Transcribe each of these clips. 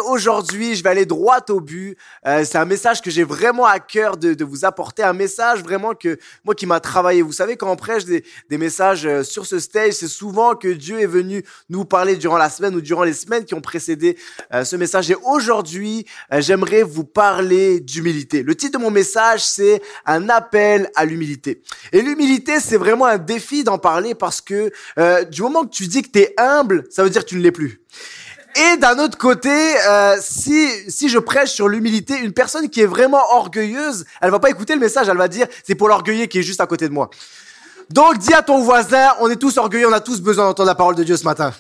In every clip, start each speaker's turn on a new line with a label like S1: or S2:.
S1: aujourd'hui, je vais aller droit au but. C'est un message que j'ai vraiment à cœur de vous apporter, un message vraiment que moi qui m'a travaillé. Vous savez, quand on prêche des messages sur ce stage, c'est souvent que Dieu est venu nous parler durant la semaine ou durant les semaines qui ont précédé ce message. Et aujourd'hui, j'aimerais vous parler d'humilité. Le titre de mon message, c'est un appel à l'humilité. Et l'humilité, c'est vraiment un défi d'en parler parce que du moment que tu dis que tu es humble, ça veut dire que tu ne l'es plus. Et d'un autre côté, si je prêche sur l'humilité, une personne qui est vraiment orgueilleuse, elle va pas écouter le message, elle va dire c'est pour l'orgueilleux qui est juste à côté de moi. Donc dis à ton voisin, on est tous orgueilleux, on a tous besoin d'entendre la parole de Dieu ce matin.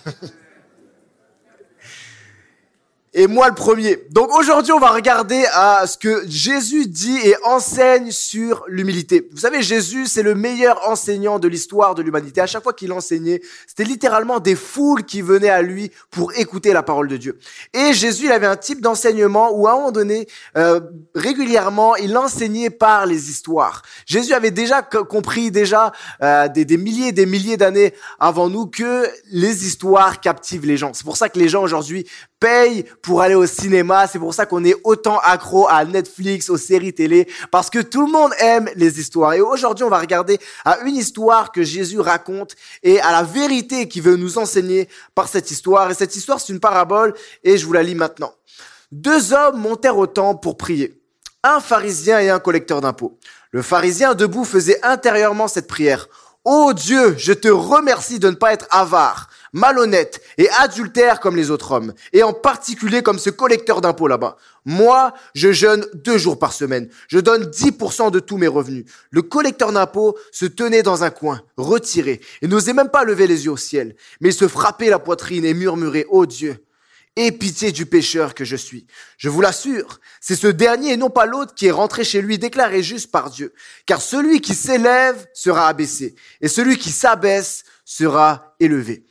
S1: Et moi le premier. Donc aujourd'hui, on va regarder à ce que Jésus dit et enseigne sur l'humilité. Vous savez, Jésus, c'est le meilleur enseignant de l'histoire de l'humanité. À chaque fois qu'il enseignait, c'était littéralement des foules qui venaient à lui pour écouter la parole de Dieu. Et Jésus, il avait un type d'enseignement où à un moment donné, régulièrement, il enseignait par les histoires. Jésus avait déjà compris des milliers et des milliers d'années avant nous que les histoires captivent les gens. C'est pour ça que les gens aujourd'hui payent pour aller au cinéma. C'est pour ça qu'on est autant accro à Netflix, aux séries télé, parce que tout le monde aime les histoires. Et aujourd'hui, on va regarder à une histoire que Jésus raconte et à la vérité qu'il veut nous enseigner par cette histoire. Et cette histoire, c'est une parabole et je vous la lis maintenant. 2 hommes montèrent au temple pour prier, un pharisien et un collecteur d'impôts. Le pharisien debout faisait intérieurement cette prière. « Ô Dieu, je te remercie de ne pas être avare, malhonnête et adultère comme les autres hommes, et en particulier comme ce collecteur d'impôts là-bas. Moi, je jeûne 2 jours par semaine. Je donne 10% de tous mes revenus. » Le collecteur d'impôts se tenait dans un coin, retiré, et n'osait même pas lever les yeux au ciel. Mais il se frappait la poitrine et murmurait « Ô Dieu, aie pitié du pécheur que je suis. » Je vous l'assure, c'est ce dernier et non pas l'autre qui est rentré chez lui déclaré juste par Dieu. Car celui qui s'élève sera abaissé, et celui qui s'abaisse sera élevé.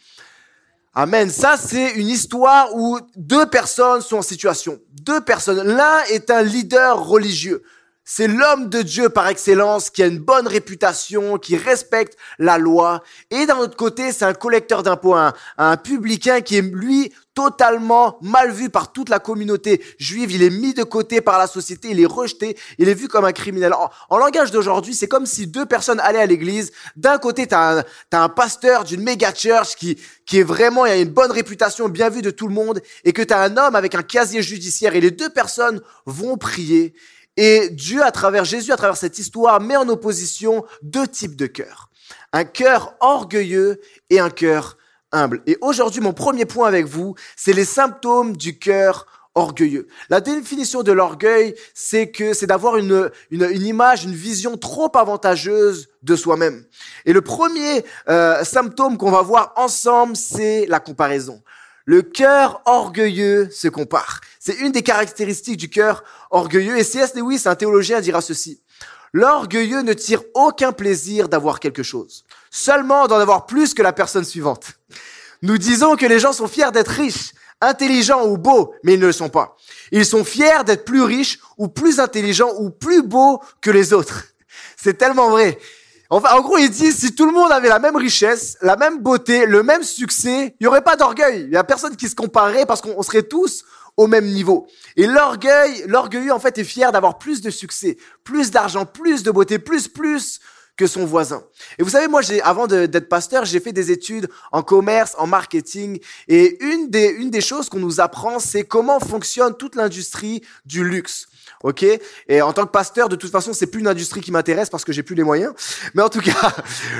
S1: Amen. Ça, c'est une histoire où 2 personnes sont en situation. 2 personnes. L'un est un leader religieux. C'est l'homme de Dieu par excellence qui a une bonne réputation, qui respecte la loi. Et d'un autre côté, c'est un collecteur d'impôts, un publicain qui est, lui, totalement mal vu par toute la communauté juive. Il est mis de côté par la société, il est rejeté, il est vu comme un criminel. En langage d'aujourd'hui, c'est comme si 2 personnes allaient à l'église. D'un côté, t'as un pasteur d'une méga church qui est vraiment, il a une bonne réputation, bien vu de tout le monde, et que t'as un homme avec un casier judiciaire. Et les 2 personnes vont prier. Et Dieu, Jésus, à travers cette histoire, met en opposition 2 types de cœurs. Un cœur orgueilleux et un cœur humble. Et aujourd'hui, mon premier point avec vous, c'est les symptômes du cœur orgueilleux. La définition de l'orgueil, c'est d'avoir une image, une vision trop avantageuse de soi-même. Et le premier symptôme qu'on va voir ensemble, c'est la comparaison. Le cœur orgueilleux se compare. C'est une des caractéristiques du cœur orgueilleux. Et C.S. Lewis, un théologien, dira ceci. L'orgueilleux ne tire aucun plaisir d'avoir quelque chose, seulement d'en avoir plus que la personne suivante. Nous disons que les gens sont fiers d'être riches, intelligents ou beaux, mais ils ne le sont pas. Ils sont fiers d'être plus riches ou plus intelligents ou plus beaux que les autres. C'est tellement vrai. Enfin, en gros, il dit, si tout le monde avait la même richesse, la même beauté, le même succès, il n'y aurait pas d'orgueil. Il n'y a personne qui se comparerait parce qu'on serait tous au même niveau. Et l'orgueilleux, en fait, est fier d'avoir plus de succès, plus d'argent, plus de beauté, plus que son voisin. Et vous savez, moi, avant d'être pasteur, j'ai fait des études en commerce, en marketing. Et une des choses qu'on nous apprend, c'est comment fonctionne toute l'industrie du luxe. Ok? Et en tant que pasteur, de toute façon, c'est plus une industrie qui m'intéresse parce que j'ai plus les moyens. Mais en tout cas,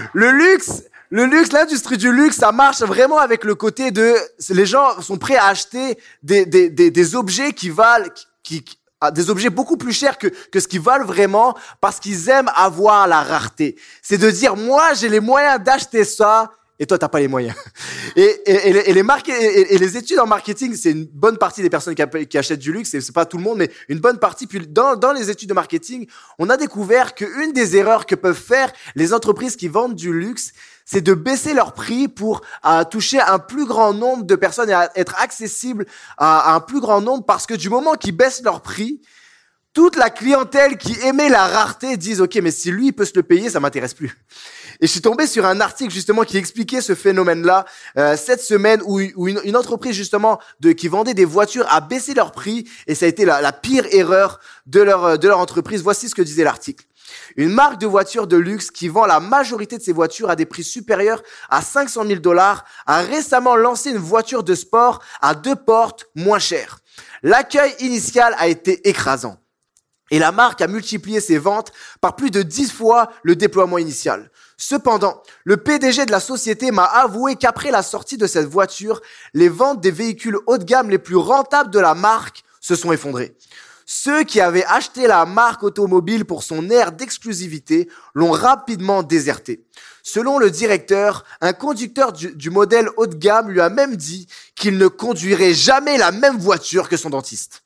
S1: l'industrie du luxe, ça marche vraiment avec le côté les gens sont prêts à acheter des objets qui valent, des objets beaucoup plus chers que ce qu'ils valent vraiment parce qu'ils aiment avoir la rareté. C'est de dire, moi, j'ai les moyens d'acheter ça. Et toi, t'as pas les moyens. Et les études en marketing, c'est une bonne partie des personnes qui achètent du luxe. C'est pas tout le monde, mais une bonne partie. Puis dans les études de marketing, on a découvert qu'une des erreurs que peuvent faire les entreprises qui vendent du luxe, c'est de baisser leur prix pour toucher un plus grand nombre de personnes et être accessible à un plus grand nombre. Parce que du moment qu'ils baissent leur prix, toute la clientèle qui aimait la rareté disent « Ok, mais si lui il peut se le payer, ça m'intéresse plus. » Et je suis tombé sur un article justement qui expliquait ce phénomène-là cette semaine où une entreprise justement qui vendait des voitures a baissé leur prix et ça a été la pire erreur de leur entreprise. Voici ce que disait l'article. Une marque de voitures de luxe qui vend la majorité de ses voitures à des prix supérieurs à 500 000 $ a récemment lancé une voiture de sport à 2 portes moins chère. L'accueil initial a été écrasant. Et la marque a multiplié ses ventes par plus de 10 fois le déploiement initial. Cependant, le PDG de la société m'a avoué qu'après la sortie de cette voiture, les ventes des véhicules haut de gamme les plus rentables de la marque se sont effondrées. Ceux qui avaient acheté la marque automobile pour son air d'exclusivité l'ont rapidement déserté. Selon le directeur, un conducteur du modèle haut de gamme lui a même dit qu'il ne conduirait jamais la même voiture que son dentiste.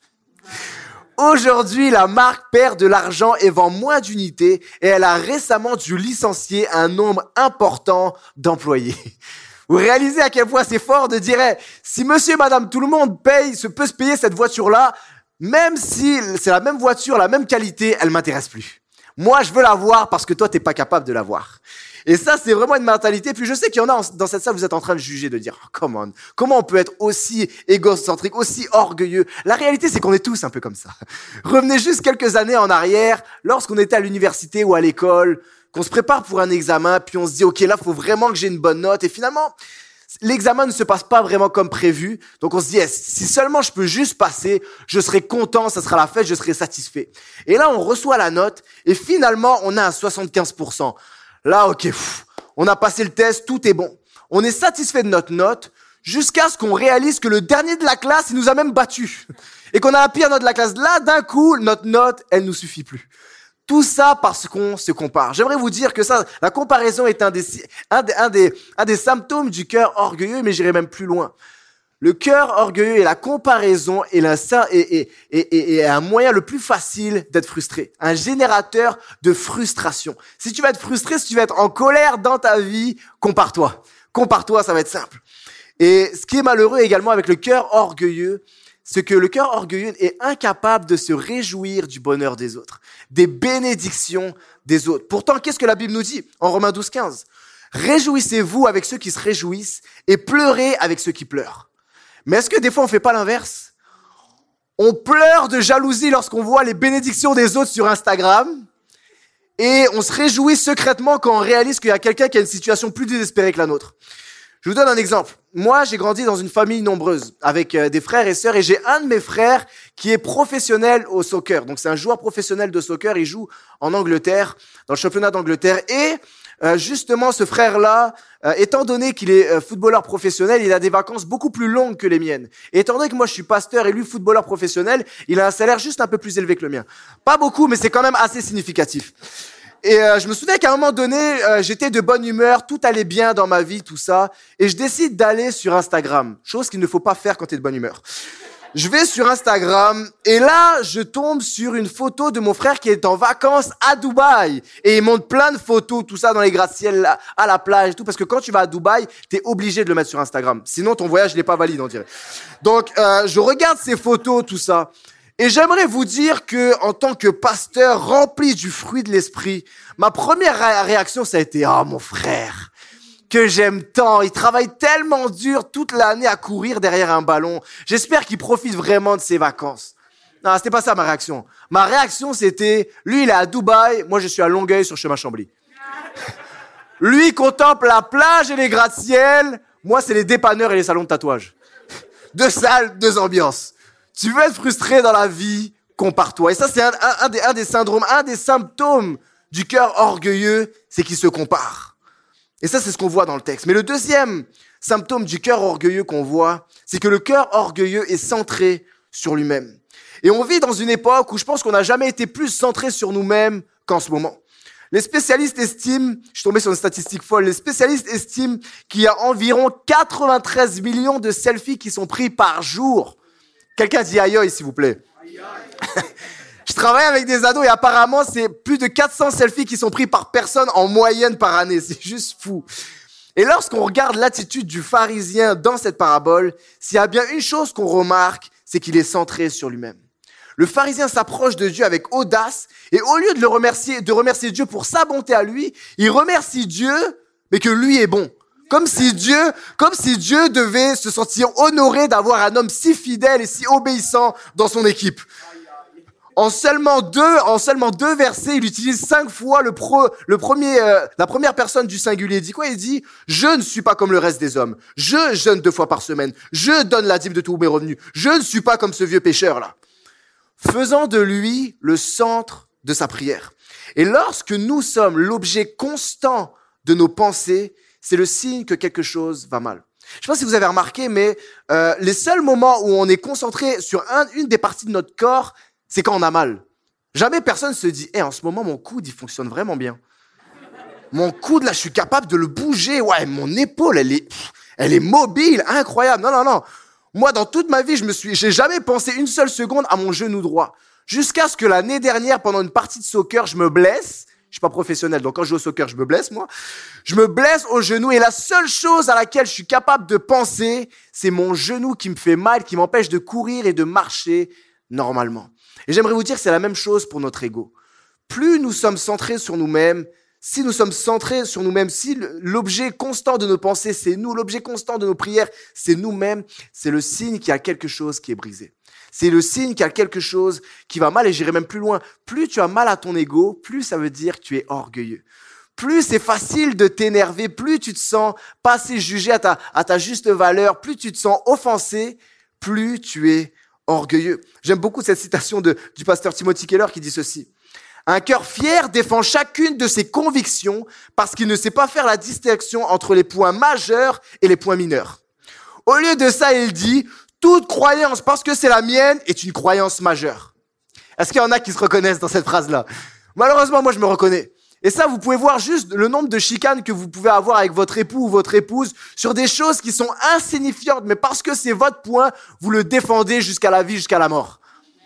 S1: Aujourd'hui, la marque perd de l'argent et vend moins d'unités et elle a récemment dû licencier un nombre important d'employés. Vous réalisez à quel point c'est fort de dire si monsieur et madame tout le monde peut se payer cette voiture-là, même si c'est la même voiture, la même qualité, elle m'intéresse plus. Moi, je veux l'avoir parce que toi, t'es pas capable de l'avoir. Et ça, c'est vraiment une mentalité. Puis je sais qu'il y en a dans cette salle, vous êtes en train de juger, de dire, oh, come on, comment on peut être aussi égocentrique, aussi orgueilleux? La réalité, c'est qu'on est tous un peu comme ça. Revenez juste quelques années en arrière, lorsqu'on était à l'université ou à l'école, qu'on se prépare pour un examen, puis on se dit, ok, là, faut vraiment que j'ai une bonne note. Et finalement, l'examen ne se passe pas vraiment comme prévu. Donc on se dit, si seulement je peux juste passer, je serai content, ça sera la fête, je serai satisfait. Et là, on reçoit la note et finalement, on a un 75%. Là, ok, on a passé le test, tout est bon. On est satisfait de notre note jusqu'à ce qu'on réalise que le dernier de la classe, il nous a même battus. Et qu'on a la pire note de la classe. Là, d'un coup, notre note, elle nous suffit plus. Tout ça parce qu'on se compare. J'aimerais vous dire que ça, la comparaison est un des symptômes du cœur orgueilleux, mais j'irai même plus loin. Le cœur orgueilleux et la comparaison est un moyen le plus facile d'être frustré. Un générateur de frustration. Si tu vas être frustré, si tu vas être en colère dans ta vie, compare-toi. Compare-toi, ça va être simple. Et ce qui est malheureux également avec le cœur orgueilleux, c'est que le cœur orgueilleux est incapable de se réjouir du bonheur des autres, des bénédictions des autres. Pourtant, qu'est-ce que la Bible nous dit en Romains 12:15 ? Réjouissez-vous avec ceux qui se réjouissent et pleurez avec ceux qui pleurent. Mais est-ce que des fois on fait pas l'inverse ? On pleure de jalousie lorsqu'on voit les bénédictions des autres sur Instagram et on se réjouit secrètement quand on réalise qu'il y a quelqu'un qui a une situation plus désespérée que la nôtre. Je vous donne un exemple. Moi, j'ai grandi dans une famille nombreuse avec des frères et sœurs et j'ai un de mes frères qui est professionnel au soccer. Donc, c'est un joueur professionnel de soccer. Il joue en Angleterre, dans le championnat d'Angleterre. Et justement, ce frère-là, étant donné qu'il est footballeur professionnel, il a des vacances beaucoup plus longues que les miennes. Et étant donné que moi, je suis pasteur et lui, footballeur professionnel, il a un salaire juste un peu plus élevé que le mien. Pas beaucoup, mais c'est quand même assez significatif. Et je me souviens qu'à un moment donné, j'étais de bonne humeur, tout allait bien dans ma vie, tout ça. Et je décide d'aller sur Instagram, chose qu'il ne faut pas faire quand tu es de bonne humeur. Je vais sur Instagram et là, je tombe sur une photo de mon frère qui est en vacances à Dubaï. Et il montre plein de photos, tout ça dans les gratte-ciels, à la plage et tout. Parce que quand tu vas à Dubaï, t'es obligé de le mettre sur Instagram. Sinon, ton voyage n'est pas valide, on dirait. Donc, je regarde ces photos, tout ça. Et j'aimerais vous dire que, en tant que pasteur rempli du fruit de l'esprit, ma première réaction, ça a été, oh, mon frère, que j'aime tant. Il travaille tellement dur toute l'année à courir derrière un ballon. J'espère qu'il profite vraiment de ses vacances. Non, c'était pas ça ma réaction. Ma réaction, c'était, lui, il est à Dubaï, moi, je suis à Longueuil sur chemin Chambly. Lui, il contemple la plage et les gratte-ciel. Moi, c'est les dépanneurs et les salons de tatouage. 2 salles, 2 ambiances. Tu veux être frustré dans la vie, compare-toi. Et ça, c'est un des syndromes, un des symptômes du cœur orgueilleux, c'est qu'il se compare. Et ça, c'est ce qu'on voit dans le texte. Mais le deuxième symptôme du cœur orgueilleux qu'on voit, c'est que le cœur orgueilleux est centré sur lui-même. Et on vit dans une époque où je pense qu'on n'a jamais été plus centré sur nous-mêmes qu'en ce moment. Les spécialistes estiment, je suis tombé sur une statistique folle, les spécialistes estiment qu'il y a environ 93 millions de selfies qui sont pris par jour. Quelqu'un dit aïe aïe, s'il vous plaît. Aïe, aïe. Je travaille avec des ados et apparemment, c'est plus de 400 selfies qui sont pris par personne en moyenne par année. C'est juste fou. Et lorsqu'on regarde l'attitude du pharisien dans cette parabole, s'il y a bien une chose qu'on remarque, c'est qu'il est centré sur lui-même. Le pharisien s'approche de Dieu avec audace et au lieu de remercier Dieu pour sa bonté à lui, il remercie Dieu, mais que lui est bon. Comme si Dieu devait se sentir honoré d'avoir un homme si fidèle et si obéissant dans son équipe. En seulement deux versets, il utilise 5 fois la première personne du singulier. Il dit quoi? Il dit, je ne suis pas comme le reste des hommes. Je jeûne 2 fois par semaine. Je donne la dîme de tous mes revenus. Je ne suis pas comme ce vieux pécheur-là. Faisant de lui le centre de sa prière. Et lorsque nous sommes l'objet constant de nos pensées, c'est le signe que quelque chose va mal. Je ne sais pas si vous avez remarqué, mais les seuls moments où on est concentré sur une des parties de notre corps, c'est quand on a mal. Jamais personne se dit « en ce moment, mon coude, il fonctionne vraiment bien. Mon coude, là, je suis capable de le bouger. Ouais, mon épaule, elle est mobile, incroyable. » Non. Moi, dans toute ma vie, j'ai jamais pensé une seule seconde à mon genou droit. Jusqu'à ce que l'année dernière, pendant une partie de soccer, je me blesse. Je suis pas professionnel, donc quand je joue au soccer, je me blesse, moi. Je me blesse au genou et la seule chose à laquelle je suis capable de penser, c'est mon genou qui me fait mal, qui m'empêche de courir et de marcher normalement. Et j'aimerais vous dire que c'est la même chose pour notre ego. Plus nous sommes centrés sur nous-mêmes, si l'objet constant de nos pensées, c'est nous, l'objet constant de nos prières, c'est nous-mêmes, c'est le signe qu'il y a quelque chose qui est brisé. C'est le signe qu'il y a quelque chose qui va mal et j'irai même plus loin. Plus tu as mal à ton ego, plus ça veut dire que tu es orgueilleux. Plus c'est facile de t'énerver, plus tu te sens pas assez jugé à ta juste valeur, plus tu te sens offensé, plus tu es orgueilleux. J'aime beaucoup cette citation du pasteur Timothy Keller qui dit ceci. Un cœur fier défend chacune de ses convictions parce qu'il ne sait pas faire la distinction entre les points majeurs et les points mineurs. Au lieu de ça, il dit, toute croyance, parce que c'est la mienne, est une croyance majeure. Est-ce qu'il y en a qui se reconnaissent dans cette phrase-là? Malheureusement, moi, je me reconnais. Et ça, vous pouvez voir juste le nombre de chicanes que vous pouvez avoir avec votre époux ou votre épouse sur des choses qui sont insignifiantes, mais parce que c'est votre point, vous le défendez jusqu'à la vie, jusqu'à la mort.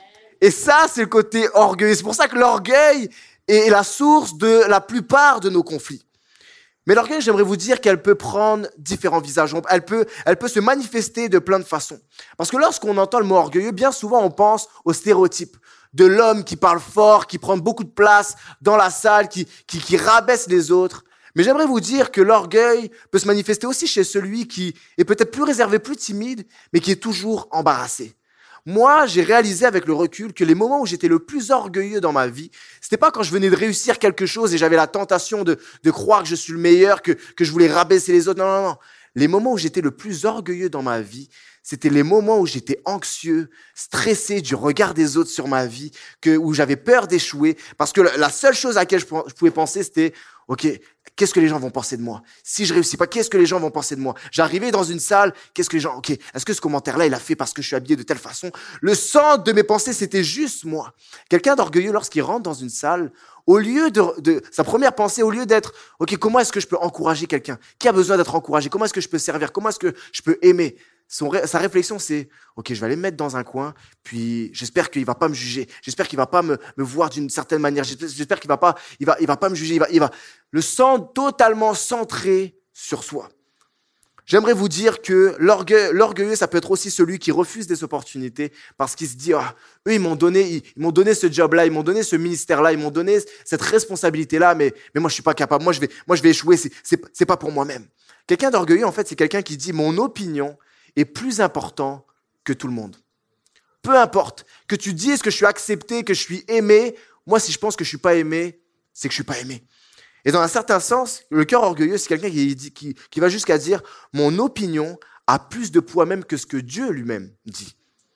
S1: Et ça, c'est le côté orgueilleux. C'est pour ça que l'orgueil est la source de la plupart de nos conflits. Mais l'orgueil, j'aimerais vous dire qu'elle peut prendre différents visages. Elle peut se manifester de plein de façons. Parce que lorsqu'on entend le mot orgueilleux, bien souvent, on pense au stéréotype de l'homme qui parle fort, qui prend beaucoup de place dans la salle, qui rabaisse les autres. Mais j'aimerais vous dire que l'orgueil peut se manifester aussi chez celui qui est peut-être plus réservé, plus timide, mais qui est toujours embarrassé. Moi, j'ai réalisé avec le recul que les moments où j'étais le plus orgueilleux dans ma vie, c'était pas quand je venais de réussir quelque chose et j'avais la tentation de croire que je suis le meilleur, que je voulais rabaisser les autres. Non. Les moments où j'étais le plus orgueilleux dans ma vie, c'était les moments où j'étais anxieux, stressé du regard des autres sur ma vie, où j'avais peur d'échouer. Parce que la seule chose à laquelle je pouvais penser, c'était « Ok, qu'est-ce que les gens vont penser de moi? Si je réussis pas, qu'est-ce que les gens vont penser de moi? » J'arrivais dans une salle, qu'est-ce que les gens... Ok, est-ce que ce commentaire-là, il a fait parce que je suis habillé de telle façon? Le centre de mes pensées, c'était juste moi. Quelqu'un d'orgueilleux, lorsqu'il rentre dans une salle, au lieu sa première pensée, au lieu d'être « Ok, comment est-ce que je peux encourager quelqu'un? Qui a besoin d'être encouragé? Comment est-ce que je peux servir? Comment est-ce que je peux aimer ?» Sa réflexion, c'est « Ok, je vais aller me mettre dans un coin, puis j'espère qu'il va pas me juger. J'espère qu'il va pas me voir d'une certaine manière. J'espère qu'il va pas me juger. Il va le centre totalement centré sur soi. » J'aimerais vous dire que l'orgueilleux, ça peut être aussi celui qui refuse des opportunités parce qu'il se dit eux, ils m'ont donné ce job-là, ils m'ont donné ce ministère-là, ils m'ont donné cette responsabilité-là, mais moi je suis pas capable. Moi je vais échouer. C'est pas pour moi-même. Quelqu'un d'orgueilleux, en fait, c'est quelqu'un qui dit mon opinion est plus important que tout le monde. Peu importe que tu dises que je suis accepté, que je suis aimé. Moi, si je pense que je suis pas aimé, c'est que je suis pas aimé. Et dans un certain sens, le cœur orgueilleux, c'est quelqu'un qui va jusqu'à dire « Mon opinion a plus de poids même que ce que Dieu lui-même dit. »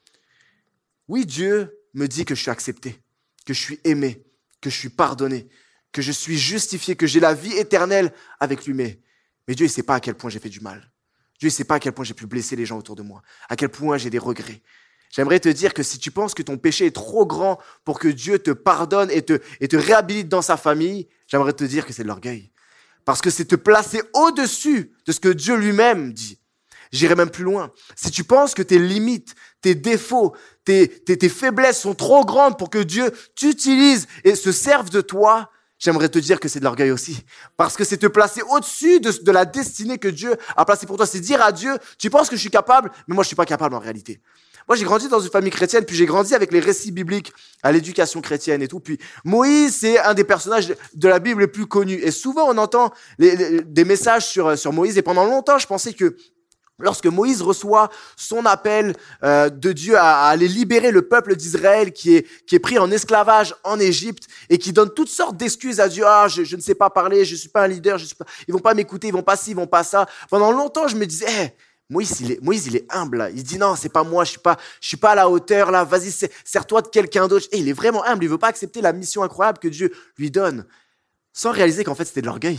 S1: Oui, Dieu me dit que je suis accepté, que je suis aimé, que je suis pardonné, que je suis justifié, que j'ai la vie éternelle avec lui. Mais Dieu, il ne sait pas à quel point j'ai fait du mal. Dieu ne sait pas à quel point j'ai pu blesser les gens autour de moi, à quel point j'ai des regrets. J'aimerais te dire que si tu penses que ton péché est trop grand pour que Dieu te pardonne et te réhabilite dans sa famille, j'aimerais te dire que c'est de l'orgueil. Parce que c'est te placer au-dessus de ce que Dieu lui-même dit. J'irai même plus loin. Si tu penses que tes limites, tes défauts, tes faiblesses sont trop grandes pour que Dieu t'utilise et se serve de toi, j'aimerais te dire que c'est de l'orgueil aussi. Parce que c'est te placer au-dessus de la destinée que Dieu a placée pour toi. C'est dire à Dieu, tu penses que je suis capable, mais moi je suis pas capable en réalité. Moi, j'ai grandi dans une famille chrétienne, puis j'ai grandi avec les récits bibliques à l'éducation chrétienne et tout. Puis Moïse, c'est un des personnages de la Bible les plus connus. Et souvent, on entend des messages sur Moïse. Et pendant longtemps, je pensais que lorsque Moïse reçoit son appel de Dieu à aller libérer le peuple d'Israël qui est pris en esclavage en Égypte et qui donne toutes sortes d'excuses à Dieu. Ah, je ne sais pas parler, je suis pas un leader, ils vont pas m'écouter, ils vont pas ci, ils vont pas ça. Pendant longtemps, je me disais, Moïse, il est humble, là. Il dit non, c'est pas moi, je suis pas à la hauteur, là. Vas-y, sers-toi de quelqu'un d'autre. Et il est vraiment humble. Il veut pas accepter la mission incroyable que Dieu lui donne. Sans réaliser qu'en fait, c'était de l'orgueil.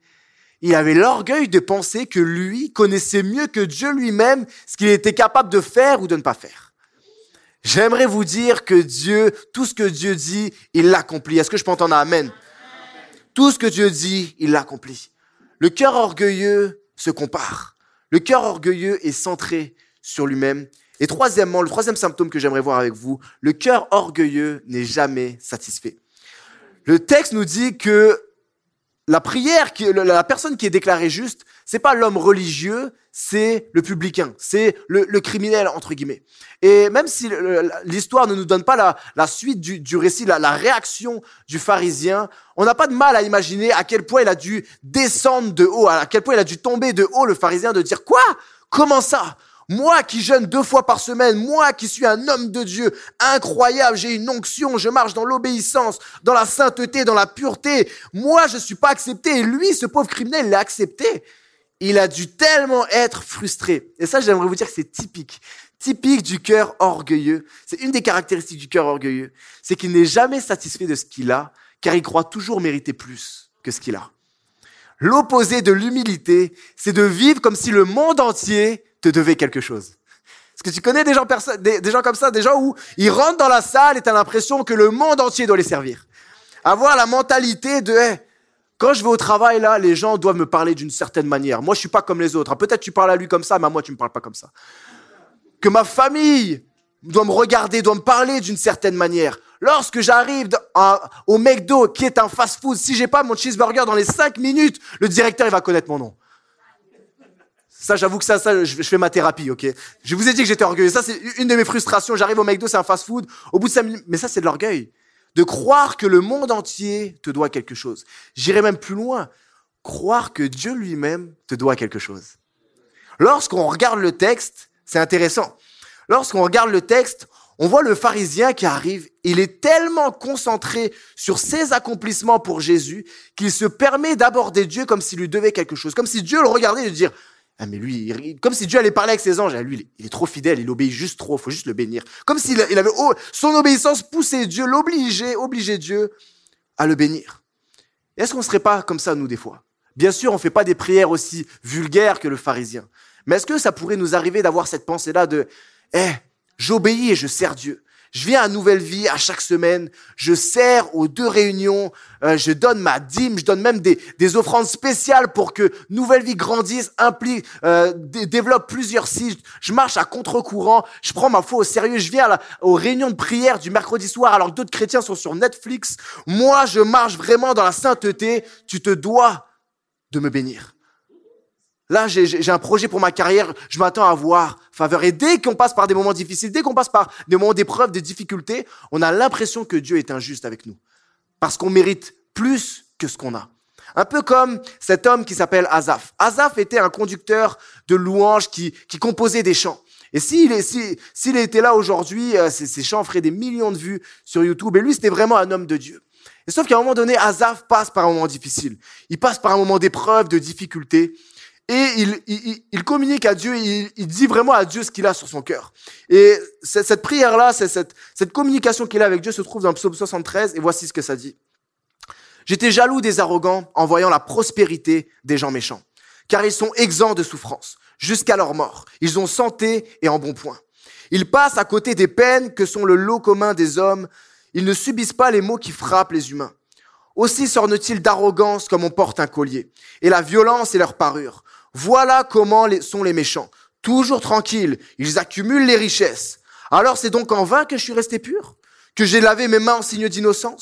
S1: Il avait l'orgueil de penser que lui connaissait mieux que Dieu lui-même ce qu'il était capable de faire ou de ne pas faire. J'aimerais vous dire que Dieu, tout ce que Dieu dit, il l'accomplit. Est-ce que je peux entendre un amen? Tout ce que Dieu dit, il l'accomplit. Le cœur orgueilleux se compare. Le cœur orgueilleux est centré sur lui-même. Et troisièmement, le troisième symptôme que j'aimerais voir avec vous, le cœur orgueilleux n'est jamais satisfait. Le texte nous dit que la personne qui est déclarée juste, c'est pas l'homme religieux, c'est le publicain, c'est le criminel, entre guillemets. Et même si l'histoire ne nous donne pas la suite du récit, la réaction du pharisien, on n'a pas de mal à imaginer à quel point il a dû descendre de haut, à quel point il a dû tomber de haut, le pharisien, de dire « Quoi ? Comment ça ? Moi qui jeûne 2 fois par semaine, moi qui suis un homme de Dieu, incroyable, j'ai une onction, je marche dans l'obéissance, dans la sainteté, dans la pureté. Moi, je suis pas accepté. Et lui, ce pauvre criminel, il l'a accepté. Il a dû tellement être frustré. Et ça, j'aimerais vous dire que c'est typique du cœur orgueilleux. C'est une des caractéristiques du cœur orgueilleux. C'est qu'il n'est jamais satisfait de ce qu'il a, car il croit toujours mériter plus que ce qu'il a. L'opposé de l'humilité, c'est de vivre comme si le monde entier te devait quelque chose. Est-ce que tu connais des gens comme ça, des gens où ils rentrent dans la salle et tu as l'impression que le monde entier doit les servir. Avoir la mentalité de quand je vais au travail, là, les gens doivent me parler d'une certaine manière. Moi, je suis pas comme les autres. Peut-être tu parles à lui comme ça, mais à moi, tu me parles pas comme ça. Que ma famille doit me regarder, doit me parler d'une certaine manière. Lorsque j'arrive au McDo, qui est un fast-food, si j'ai pas mon cheeseburger dans les 5 minutes, le directeur, il va connaître mon nom. Ça, j'avoue que ça, je fais ma thérapie, ok? Je vous ai dit que j'étais orgueilleux. Ça, c'est une de mes frustrations. J'arrive au McDo, c'est un fast-food. Au bout de 5 minutes, mais ça, c'est de l'orgueil. De croire que le monde entier te doit quelque chose. J'irai même plus loin. Croire que Dieu lui-même te doit quelque chose. Lorsqu'on regarde le texte, c'est intéressant. Lorsqu'on regarde le texte, on voit le pharisien qui arrive. Il est tellement concentré sur ses accomplissements pour Jésus qu'il se permet d'aborder Dieu comme s'il lui devait quelque chose. Comme si Dieu le regardait et lui dire « Ah mais lui, comme si Dieu allait parler avec ses anges. Lui, il est trop fidèle, il obéit juste trop, faut juste le bénir. » Comme s'il avait son obéissance poussait Dieu, obligeait Dieu à le bénir. Est-ce qu'on serait pas comme ça, nous, des fois? Bien sûr, on fait pas des prières aussi vulgaires que le pharisien. Mais est-ce que ça pourrait nous arriver d'avoir cette pensée-là de j'obéis et je sers Dieu. Je viens à Nouvelle Vie à chaque semaine, je sers aux 2 réunions, je donne ma dîme, je donne même des offrandes spéciales pour que Nouvelle Vie grandisse, développe plusieurs sites. Je marche à contre-courant, je prends ma foi au sérieux, je viens aux réunions de prière du mercredi soir alors que d'autres chrétiens sont sur Netflix. Moi, je marche vraiment dans la sainteté, tu te dois de me bénir. Là, j'ai un projet pour ma carrière, je m'attends à avoir faveur. Et dès qu'on passe par des moments difficiles, dès qu'on passe par des moments d'épreuve, de difficultés, on a l'impression que Dieu est injuste avec nous. Parce qu'on mérite plus que ce qu'on a. Un peu comme cet homme qui s'appelle Asaph. Asaph était un conducteur de louanges qui composait des chants. Et s'il était là aujourd'hui, ses chants feraient des millions de vues sur YouTube. Et lui, c'était vraiment un homme de Dieu. Et sauf qu'à un moment donné, Asaph passe par un moment difficile. Il passe par un moment d'épreuve, de difficulté. Et il communique à Dieu, il dit vraiment à Dieu ce qu'il a sur son cœur. Et cette prière-là, cette communication qu'il a avec Dieu se trouve dans le psaume 73, et voici ce que ça dit. « J'étais jaloux des arrogants en voyant la prospérité des gens méchants, car ils sont exempts de souffrance, jusqu'à leur mort. Ils ont santé et en bon point. Ils passent à côté des peines que sont le lot commun des hommes. Ils ne subissent pas les maux qui frappent les humains. Aussi s'ornent-ils d'arrogance comme on porte un collier, et la violence est leur parure. Voilà comment sont les méchants. Toujours tranquilles, ils accumulent les richesses. Alors c'est donc en vain que je suis resté pur, que j'ai lavé mes mains en signe d'innocence.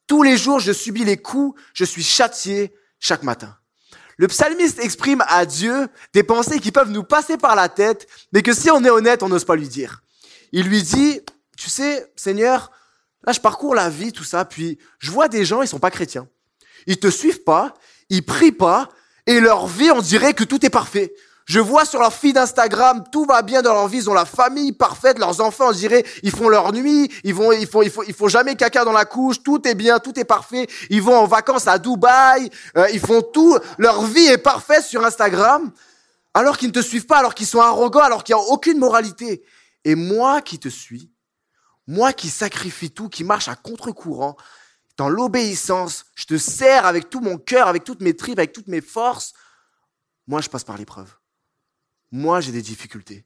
S1: Tous les jours, je subis les coups, je suis châtié chaque matin. Le psalmiste exprime à Dieu des pensées qui peuvent nous passer par la tête, mais que si on est honnête, on n'ose pas lui dire. Il lui dit, tu sais, Seigneur, là je parcours la vie, tout ça, puis je vois des gens, ils sont pas chrétiens. Ils te suivent pas, ils prient pas, et leur vie, on dirait que tout est parfait. Je vois sur leur feed Instagram, tout va bien dans leur vie, ils ont la famille parfaite, leurs enfants, on dirait, ils font leur nuit, ils font jamais caca dans la couche, tout est bien, tout est parfait, ils vont en vacances à Dubaï, ils font tout, leur vie est parfaite sur Instagram, alors qu'ils ne te suivent pas, alors qu'ils sont arrogants, alors qu'il n'y a aucune moralité. Et moi qui te suis, moi qui sacrifie tout, qui marche à contre-courant, dans l'obéissance, je te sers avec tout mon cœur, avec toutes mes tripes, avec toutes mes forces, moi je passe par l'épreuve. Moi, j'ai des difficultés.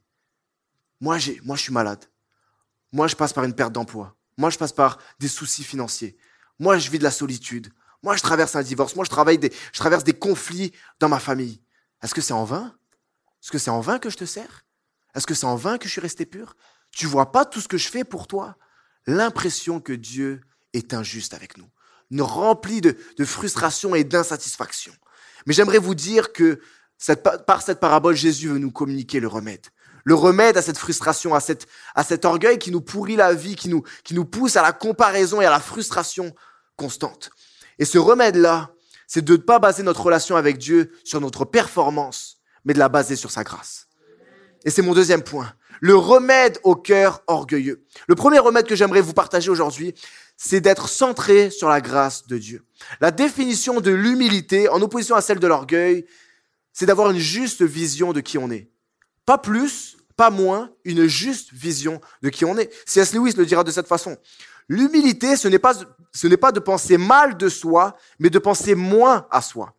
S1: Moi, je suis malade. Moi, je passe par une perte d'emploi. Moi, je passe par des soucis financiers. Moi, je vis de la solitude. Moi, je traverse un divorce. Moi, je traverse des conflits dans ma famille. Est-ce que c'est en vain? Est-ce que c'est en vain que je te sers? Est-ce que c'est en vain que je suis resté pur? Tu vois pas tout ce que je fais pour toi? L'impression que Dieu est injuste avec nous, nous remplit de frustration et d'insatisfaction. Mais j'aimerais vous dire que par cette parabole, Jésus veut nous communiquer le remède. Le remède à cette frustration, à cet orgueil qui nous pourrit la vie, qui nous pousse à la comparaison et à la frustration constante. Et ce remède-là, c'est de ne pas baser notre relation avec Dieu sur notre performance, mais de la baser sur sa grâce. Et c'est mon deuxième point. Le remède au cœur orgueilleux. Le premier remède que j'aimerais vous partager aujourd'hui, c'est d'être centré sur la grâce de Dieu. La définition de l'humilité, en opposition à celle de l'orgueil, c'est d'avoir une juste vision de qui on est. Pas plus, pas moins, une juste vision de qui on est. C.S. Lewis le dira de cette façon. L'humilité, ce n'est pas de penser mal de soi, mais de penser moins à soi.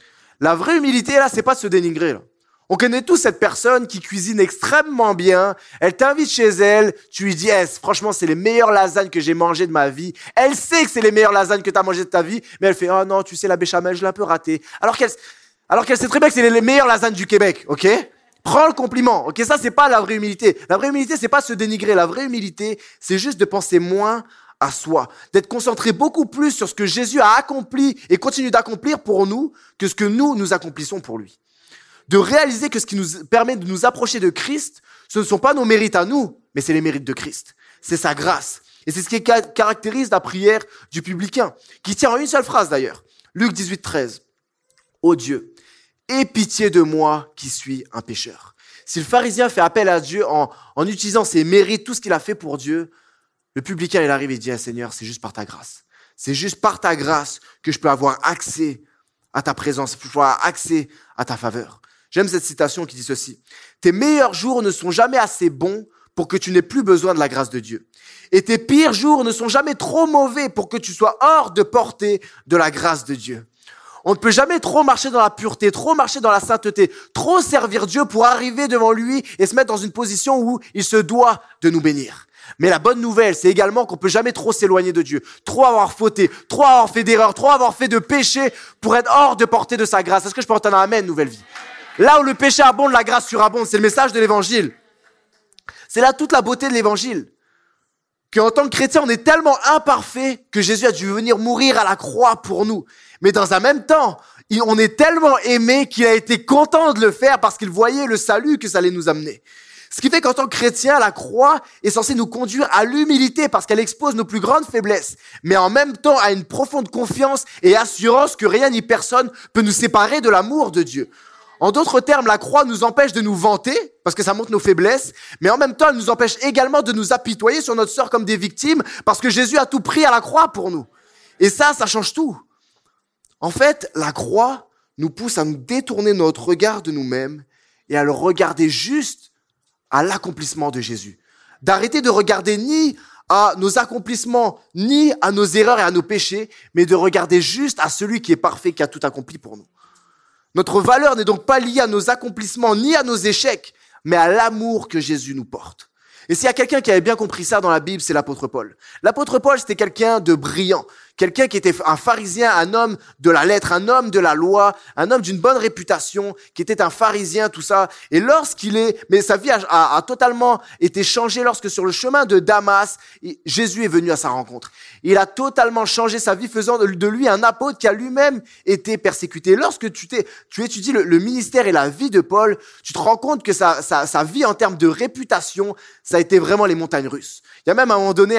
S1: La vraie humilité, là, c'est pas de se dénigrer, là. On connaît tous cette personne qui cuisine extrêmement bien. Elle t'invite chez elle. Tu lui dis, franchement, c'est les meilleures lasagnes que j'ai mangées de ma vie. Elle sait que c'est les meilleures lasagnes que tu as mangées de ta vie. Mais elle fait, oh non, tu sais, la béchamel, je l'ai un peu ratée. Alors qu'elle sait très bien que c'est les meilleures lasagnes du Québec, ok? Prends le compliment, ok? Ça, c'est pas la vraie humilité. La vraie humilité, c'est pas se dénigrer. La vraie humilité, c'est juste de penser moins à soi. D'être concentré beaucoup plus sur ce que Jésus a accompli et continue d'accomplir pour nous que ce que nous accomplissons pour lui. De réaliser que ce qui nous permet de nous approcher de Christ, ce ne sont pas nos mérites à nous, mais c'est les mérites de Christ. C'est sa grâce. Et c'est ce qui caractérise la prière du publicain, qui tient en une seule phrase d'ailleurs. Luc 18, 13. Ô Dieu, aie pitié de moi qui suis un pécheur. Si le pharisien fait appel à Dieu en utilisant ses mérites, tout ce qu'il a fait pour Dieu, le publicain, il arrive et dit, Seigneur, c'est juste par ta grâce. C'est juste par ta grâce que je peux avoir accès à ta présence, que je peux avoir accès à ta faveur. J'aime cette citation qui dit ceci. Tes meilleurs jours ne sont jamais assez bons pour que tu n'aies plus besoin de la grâce de Dieu. Et tes pires jours ne sont jamais trop mauvais pour que tu sois hors de portée de la grâce de Dieu. On ne peut jamais trop marcher dans la pureté, trop marcher dans la sainteté, trop servir Dieu pour arriver devant lui et se mettre dans une position où il se doit de nous bénir. Mais la bonne nouvelle, c'est également qu'on peut jamais trop s'éloigner de Dieu, trop avoir fauté, trop avoir fait d'erreurs, trop avoir fait de péché pour être hors de portée de sa grâce. Est-ce que je peux entendre un amen, nouvelle vie? Là où le péché abonde, la grâce surabonde. C'est le message de l'évangile. C'est là toute la beauté de l'évangile. Qu'en tant que chrétien, on est tellement imparfait que Jésus a dû venir mourir à la croix pour nous. Mais dans un même temps, on est tellement aimé qu'il a été content de le faire parce qu'il voyait le salut que ça allait nous amener. Ce qui fait qu'en tant que chrétien, la croix est censée nous conduire à l'humilité parce qu'elle expose nos plus grandes faiblesses, mais en même temps à une profonde confiance et assurance que rien ni personne peut nous séparer de l'amour de Dieu. En d'autres termes, la croix nous empêche de nous vanter, parce que ça montre nos faiblesses, mais en même temps, elle nous empêche également de nous apitoyer sur notre sort comme des victimes, parce que Jésus a tout pris à la croix pour nous. Et ça change tout. En fait, la croix nous pousse à nous détourner notre regard de nous-mêmes et à le regarder juste à l'accomplissement de Jésus. D'arrêter de regarder ni à nos accomplissements, ni à nos erreurs et à nos péchés, mais de regarder juste à celui qui est parfait, qui a tout accompli pour nous. Notre valeur n'est donc pas liée à nos accomplissements ni à nos échecs, mais à l'amour que Jésus nous porte. Et s'il y a quelqu'un qui avait bien compris ça dans la Bible, c'est l'apôtre Paul. L'apôtre Paul, c'était quelqu'un de brillant, quelqu'un qui était un pharisien, un homme de la lettre, un homme de la loi, un homme d'une bonne réputation, qui était un pharisien, tout ça. Et mais sa vie a totalement été changée lorsque sur le chemin de Damas, Jésus est venu à sa rencontre. Il a totalement changé sa vie, faisant de lui un apôtre qui a lui-même été persécuté. Lorsque tu étudies le ministère et la vie de Paul, tu te rends compte que sa vie en termes de réputation, ça a été vraiment les montagnes russes. Il y a même à un moment donné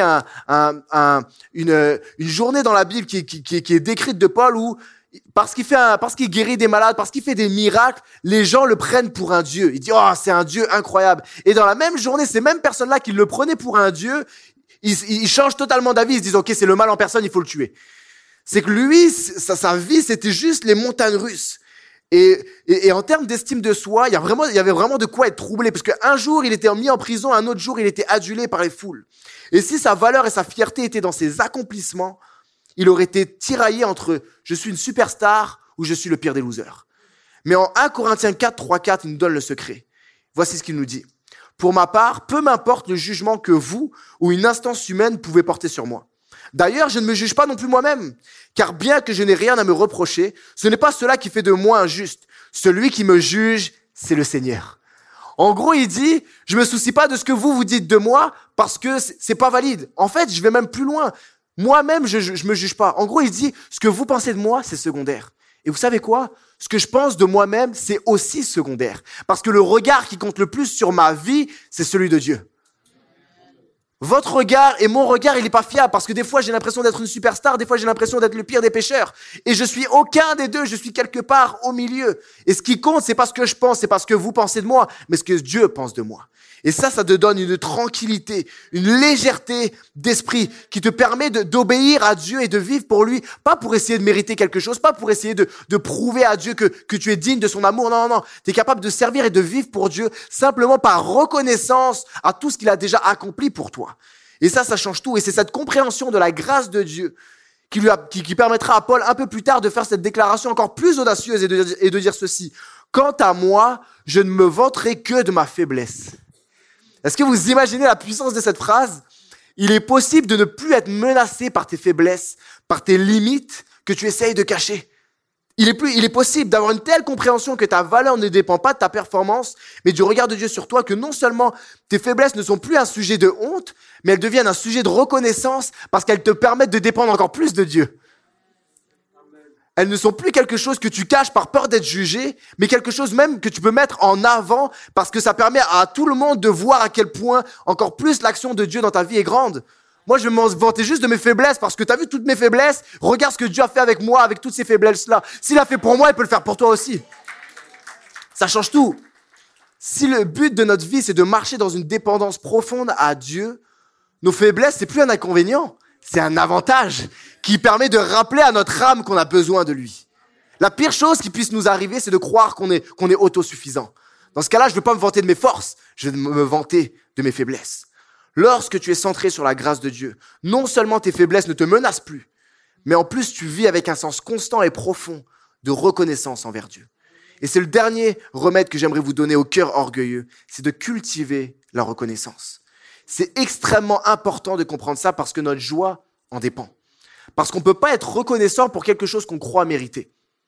S1: une journée dans la Bible qui est décrite de Paul où parce qu'il guérit des malades, parce qu'il fait des miracles, les gens le prennent pour un dieu. Ils disent oh c'est un dieu incroyable. Et dans la même journée, ces mêmes personnes-là qui le prenaient pour un dieu, ils changent totalement d'avis. Ils se disent ok c'est le mal en personne, il faut le tuer. C'est que lui, sa vie c'était juste les montagnes russes. Et en termes d'estime de soi, il y avait vraiment de quoi être troublé, parce qu'un jour, il était mis en prison, un autre jour, il était adulé par les foules. Et si sa valeur et sa fierté étaient dans ses accomplissements, il aurait été tiraillé entre « je suis une superstar » ou « je suis le pire des losers ». Mais en 1 Corinthiens 4, 3, 4, il nous donne le secret. Voici ce qu'il nous dit. « Pour ma part, peu m'importe le jugement que vous ou une instance humaine pouvez porter sur moi. D'ailleurs, je ne me juge pas non plus moi-même, car bien que je n'ai rien à me reprocher, ce n'est pas cela qui fait de moi injuste. Celui qui me juge, c'est le Seigneur. » En gros, il dit, je me soucie pas de ce que vous dites de moi parce que c'est pas valide. En fait, je vais même plus loin. Moi-même, je me juge pas. En gros, il dit, ce que vous pensez de moi, c'est secondaire. Et vous savez quoi? Ce que je pense de moi-même, c'est aussi secondaire. Parce que le regard qui compte le plus sur ma vie, c'est celui de Dieu. Votre regard et mon regard, il est pas fiable parce que des fois, j'ai l'impression d'être une superstar, des fois, j'ai l'impression d'être le pire des pécheurs. Et je suis aucun des deux, je suis quelque part au milieu. Et ce qui compte, c'est pas ce que je pense, c'est pas ce que vous pensez de moi, mais ce que Dieu pense de moi. Et ça te donne une tranquillité, une légèreté d'esprit qui te permet d'obéir à Dieu et de vivre pour lui, pas pour essayer de mériter quelque chose, pas pour essayer de prouver à Dieu que tu es digne de son amour. Non, non, non. Tu es capable de servir et de vivre pour Dieu simplement par reconnaissance à tout ce qu'il a déjà accompli pour toi. Et ça change tout. Et c'est cette compréhension de la grâce de Dieu qui permettra à Paul un peu plus tard de faire cette déclaration encore plus audacieuse et de dire ceci. Quant à moi, je ne me vanterai que de ma faiblesse. Est-ce que vous imaginez la puissance de cette phrase? Il est possible de ne plus être menacé par tes faiblesses, par tes limites que tu essayes de cacher. Il est possible d'avoir une telle compréhension que ta valeur ne dépend pas de ta performance, mais du regard de Dieu sur toi, que non seulement tes faiblesses ne sont plus un sujet de honte, mais elles deviennent un sujet de reconnaissance parce qu'elles te permettent de dépendre encore plus de Dieu. Elles ne sont plus quelque chose que tu caches par peur d'être jugé, mais quelque chose même que tu peux mettre en avant parce que ça permet à tout le monde de voir à quel point encore plus l'action de Dieu dans ta vie est grande. Moi, je vais m'en vanter juste de mes faiblesses parce que tu as vu toutes mes faiblesses. Regarde ce que Dieu a fait avec moi, avec toutes ces faiblesses-là. S'il a fait pour moi, il peut le faire pour toi aussi. Ça change tout. Si le but de notre vie, c'est de marcher dans une dépendance profonde à Dieu, nos faiblesses, c'est plus un inconvénient, c'est un avantage qui permet de rappeler à notre âme qu'on a besoin de lui. La pire chose qui puisse nous arriver, c'est de croire qu'on est autosuffisant. Dans ce cas-là, je ne veux pas me vanter de mes forces, je vais me vanter de mes faiblesses. Lorsque tu es centré sur la grâce de Dieu, non seulement tes faiblesses ne te menacent plus, mais en plus tu vis avec un sens constant et profond de reconnaissance envers Dieu. Et c'est le dernier remède que j'aimerais vous donner au cœur orgueilleux, c'est de cultiver la reconnaissance. C'est extrêmement important de comprendre ça parce que notre joie en dépend. Parce qu'on ne peut pas être reconnaissant pour quelque chose qu'on croit mériter.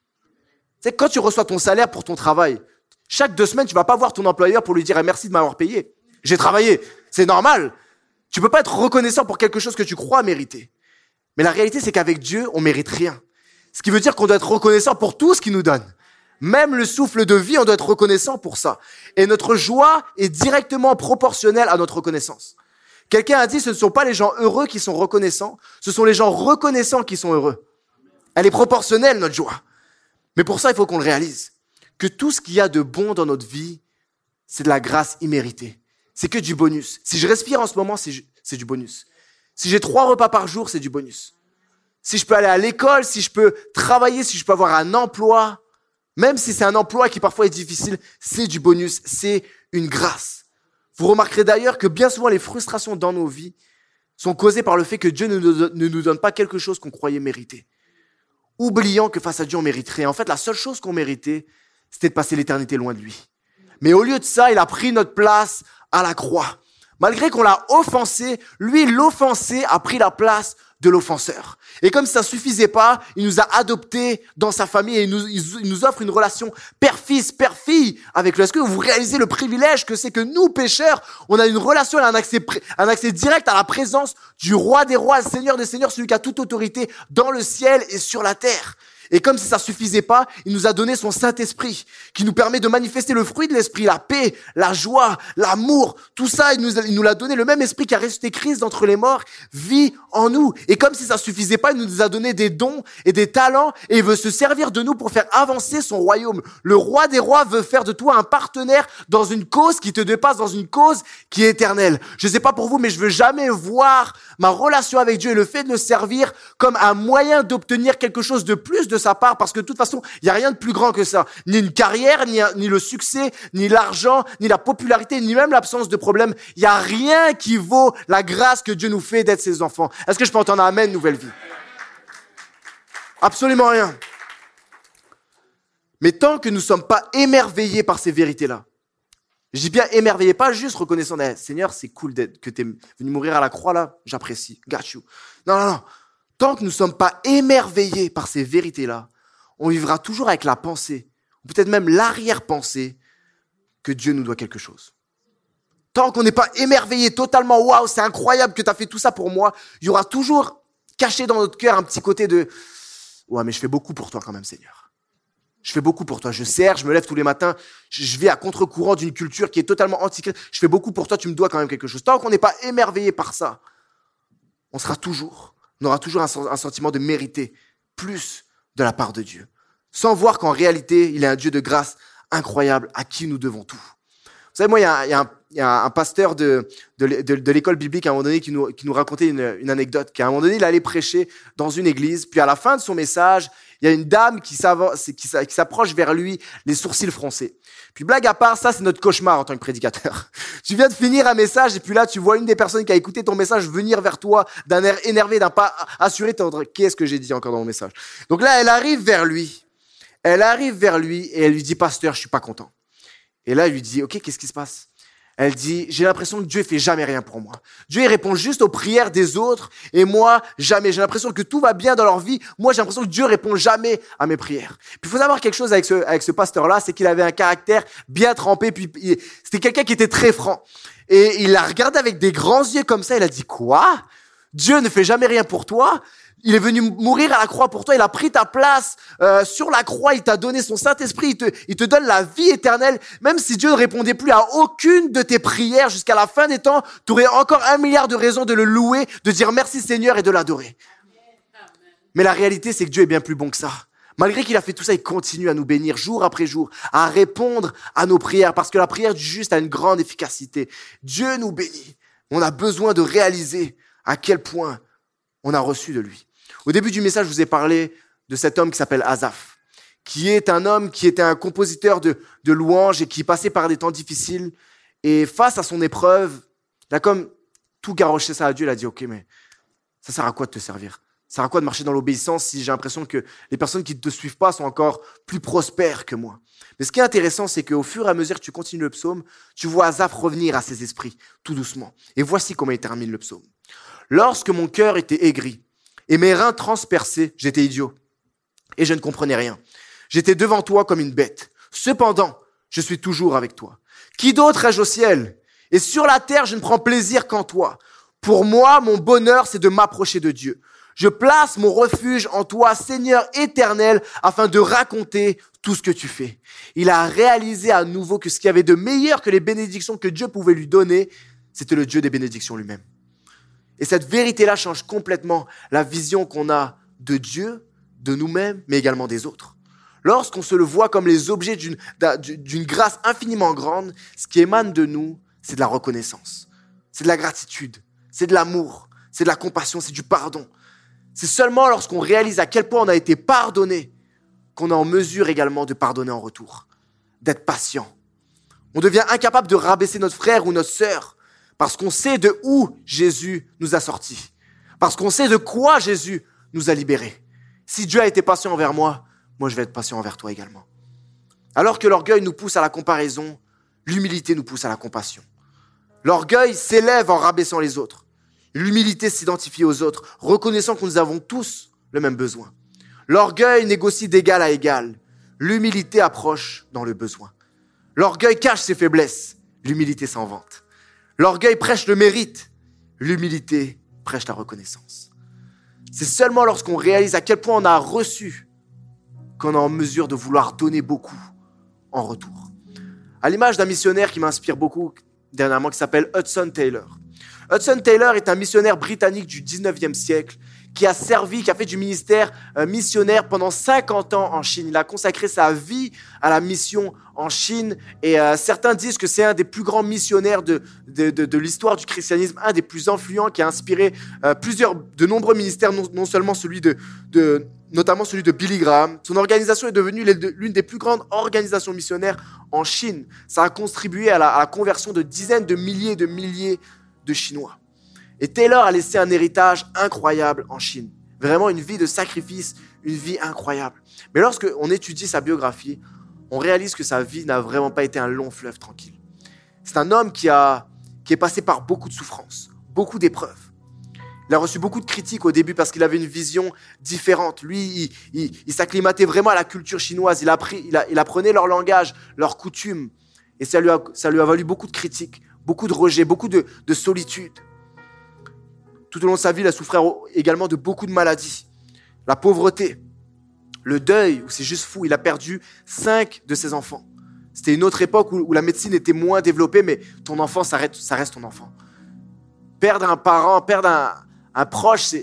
S1: Tu sais, quand tu reçois ton salaire pour ton travail, chaque 2 semaines, tu ne vas pas voir ton employeur pour lui dire merci de m'avoir payé. J'ai travaillé, c'est normal. Tu ne peux pas être reconnaissant pour quelque chose que tu crois mériter. Mais la réalité, c'est qu'avec Dieu, on ne mérite rien. Ce qui veut dire qu'on doit être reconnaissant pour tout ce qu'il nous donne. Même le souffle de vie, on doit être reconnaissant pour ça. Et notre joie est directement proportionnelle à notre reconnaissance. Quelqu'un a dit, ce ne sont pas les gens heureux qui sont reconnaissants, ce sont les gens reconnaissants qui sont heureux. Elle est proportionnelle, notre joie. Mais pour ça, il faut qu'on le réalise. Que tout ce qu'il y a de bon dans notre vie, c'est de la grâce imméritée. C'est que du bonus. Si je respire en ce moment, c'est du bonus. Si j'ai 3 repas par jour, c'est du bonus. Si je peux aller à l'école, si je peux travailler, si je peux avoir un emploi, même si c'est un emploi qui parfois est difficile, c'est du bonus, c'est une grâce. Vous remarquerez d'ailleurs que bien souvent les frustrations dans nos vies sont causées par le fait que Dieu ne nous donne pas quelque chose qu'on croyait mériter. Oubliant que face à Dieu on mériterait. En fait, la seule chose qu'on méritait, c'était de passer l'éternité loin de lui. Mais au lieu de ça, il a pris notre place à la croix. Malgré qu'on l'a offensé, lui, l'offensé a pris la place de l'offenseur. Et comme ça suffisait pas, il nous a adoptés dans sa famille et il nous offre une relation père-fils, père-fille avec lui. Est-ce que vous réalisez le privilège que c'est que nous, pécheurs, on a une relation, un accès direct à la présence du roi des rois, Seigneur des seigneurs, celui qui a toute autorité dans le ciel et sur la terre. Et comme si ça suffisait pas, il nous a donné son Saint-Esprit qui nous permet de manifester le fruit de l'Esprit, la paix, la joie, l'amour. Tout ça, il nous l'a donné. Le même Esprit qui a ressuscité Christ d'entre les morts vit en nous. Et comme si ça suffisait pas, il nous a donné des dons et des talents et il veut se servir de nous pour faire avancer son royaume. Le roi des rois veut faire de toi un partenaire dans une cause qui te dépasse, dans une cause qui est éternelle. Je sais pas pour vous, mais je veux jamais voir ma relation avec Dieu et le fait de le servir comme un moyen d'obtenir quelque chose de plus de sa part, parce que de toute façon, il n'y a rien de plus grand que ça. Ni une carrière, ni le succès, ni l'argent, ni la popularité, ni même l'absence de problème. Il n'y a rien qui vaut la grâce que Dieu nous fait d'être ses enfants. Est-ce que je peux entendre amen, nouvelle vie? Absolument rien. Mais tant que nous ne sommes pas émerveillés par ces vérités-là, je dis bien émerveillés, pas juste reconnaissant, Seigneur, c'est cool que tu es venu mourir à la croix là, j'apprécie, got you. Non. Tant que nous ne sommes pas émerveillés par ces vérités-là, on vivra toujours avec la pensée, ou peut-être même l'arrière-pensée, que Dieu nous doit quelque chose. Tant qu'on n'est pas émerveillé totalement, waouh, c'est incroyable que tu as fait tout ça pour moi, il y aura toujours caché dans notre cœur un petit côté de ouais, mais je fais beaucoup pour toi quand même, Seigneur. Je fais beaucoup pour toi, je sers, je me lève tous les matins, je vais à contre-courant d'une culture qui est totalement anti-chrétienne. Je fais beaucoup pour toi, tu me dois quand même quelque chose. Tant qu'on n'est pas émerveillé par ça, on aura toujours un sentiment de mériter plus de la part de Dieu. Sans voir qu'en réalité, il est un Dieu de grâce incroyable à qui nous devons tout. Vous savez, moi, il y a un pasteur de l'école biblique à un moment donné qui nous racontait une anecdote, qu'à un moment donné, il allait prêcher dans une église, puis à la fin de son message, il y a une dame qui s'approche vers lui, les sourcils froncés. Puis blague à part, ça c'est notre cauchemar en tant que prédicateur. Tu viens de finir un message et puis là tu vois une des personnes qui a écouté ton message venir vers toi d'un air énervé, d'un pas assuré, qu'est-ce que j'ai dit encore dans mon message? Donc là, elle arrive vers lui et elle lui dit, pasteur, je suis pas content. Et là, il lui dit, ok, qu'est-ce qui se passe? Elle dit, j'ai l'impression que Dieu fait jamais rien pour moi. Dieu, il répond juste aux prières des autres et moi, jamais. J'ai l'impression que tout va bien dans leur vie. Moi, j'ai l'impression que Dieu répond jamais à mes prières. Puis il faut savoir quelque chose avec ce pasteur-là, c'est qu'il avait un caractère bien trempé. Puis c'était quelqu'un qui était très franc. Et il l'a regardé avec des grands yeux comme ça. Il a dit, quoi? Dieu ne fait jamais rien pour toi? Il est venu mourir à la croix pour toi, il a pris ta place sur la croix, il t'a donné son Saint-Esprit, il te donne la vie éternelle. Même si Dieu ne répondait plus à aucune de tes prières jusqu'à la fin des temps, tu aurais encore 1 milliard de raisons de le louer, de dire merci Seigneur et de l'adorer. Mais la réalité, c'est que Dieu est bien plus bon que ça. Malgré qu'il a fait tout ça, il continue à nous bénir jour après jour, à répondre à nos prières, parce que la prière du juste a une grande efficacité. Dieu nous bénit. On a besoin de réaliser à quel point on a reçu de lui. Au début du message, je vous ai parlé de cet homme qui s'appelle Asaph, qui est un homme qui était un compositeur de louanges et qui passait par des temps difficiles. Et face à son épreuve, il a comme tout garoché ça à Dieu. Il a dit, ok, mais ça sert à quoi de te servir? Ça sert à quoi de marcher dans l'obéissance si j'ai l'impression que les personnes qui ne te suivent pas sont encore plus prospères que moi? Mais ce qui est intéressant, c'est qu'au fur et à mesure que tu continues le psaume, tu vois Asaph revenir à ses esprits, tout doucement. Et voici comment il termine le psaume. Lorsque mon cœur était aigri et mes reins transpercés, j'étais idiot et je ne comprenais rien. J'étais devant toi comme une bête. Cependant, je suis toujours avec toi. Qui d'autre ai-je au ciel? Et sur la terre, je ne prends plaisir qu'en toi. Pour moi, mon bonheur, c'est de m'approcher de Dieu. Je place mon refuge en toi, Seigneur éternel, afin de raconter tout ce que tu fais. Il a réalisé à nouveau que ce qu'il y avait de meilleur que les bénédictions que Dieu pouvait lui donner, c'était le Dieu des bénédictions lui-même. Et cette vérité-là change complètement la vision qu'on a de Dieu, de nous-mêmes, mais également des autres. Lorsqu'on se le voit comme les objets d'une grâce infiniment grande, ce qui émane de nous, c'est de la reconnaissance, c'est de la gratitude, c'est de l'amour, c'est de la compassion, c'est du pardon. C'est seulement lorsqu'on réalise à quel point on a été pardonné qu'on est en mesure également de pardonner en retour, d'être patient. On devient incapable de rabaisser notre frère ou notre sœur, parce qu'on sait de où Jésus nous a sortis. Parce qu'on sait de quoi Jésus nous a libérés. Si Dieu a été patient envers moi, moi je vais être patient envers toi également. Alors que l'orgueil nous pousse à la comparaison, l'humilité nous pousse à la compassion. L'orgueil s'élève en rabaissant les autres. L'humilité s'identifie aux autres, reconnaissant que nous avons tous le même besoin. L'orgueil négocie d'égal à égal. L'humilité approche dans le besoin. L'orgueil cache ses faiblesses. L'humilité s'en vante. L'orgueil prêche le mérite. L'humilité prêche la reconnaissance. C'est seulement lorsqu'on réalise à quel point on a reçu qu'on est en mesure de vouloir donner beaucoup en retour. À l'image d'un missionnaire qui m'inspire beaucoup dernièrement, qui s'appelle Hudson Taylor. Hudson Taylor est un missionnaire britannique du 19e siècle qui a fait du ministère missionnaire pendant 50 ans en Chine. Il a consacré sa vie à la mission en Chine et certains disent que c'est un des plus grands missionnaires de l'histoire du christianisme, un des plus influents qui a inspiré de nombreux ministères, non seulement notamment celui de Billy Graham. Son organisation est devenue l'une des plus grandes organisations missionnaires en Chine. Ça a contribué à la conversion de dizaines de milliers de Chinois. Et Taylor a laissé un héritage incroyable en Chine. Vraiment une vie de sacrifice, une vie incroyable. Mais lorsqu'on étudie sa biographie, on réalise que sa vie n'a vraiment pas été un long fleuve tranquille. C'est un homme qui est passé par beaucoup de souffrances, beaucoup d'épreuves. Il a reçu beaucoup de critiques au début parce qu'il avait une vision différente. Lui, il s'acclimatait vraiment à la culture chinoise. Il apprenait leur langage, leurs coutumes. Et ça lui a valu beaucoup de critiques, beaucoup de rejets, beaucoup de solitude. Tout au long de sa vie, il a souffert également de beaucoup de maladies. La pauvreté, le deuil, où c'est juste fou, il a perdu 5 de ses enfants. C'était une autre époque où la médecine était moins développée, mais ton enfant, ça reste ton enfant. Perdre un parent, perdre un proche,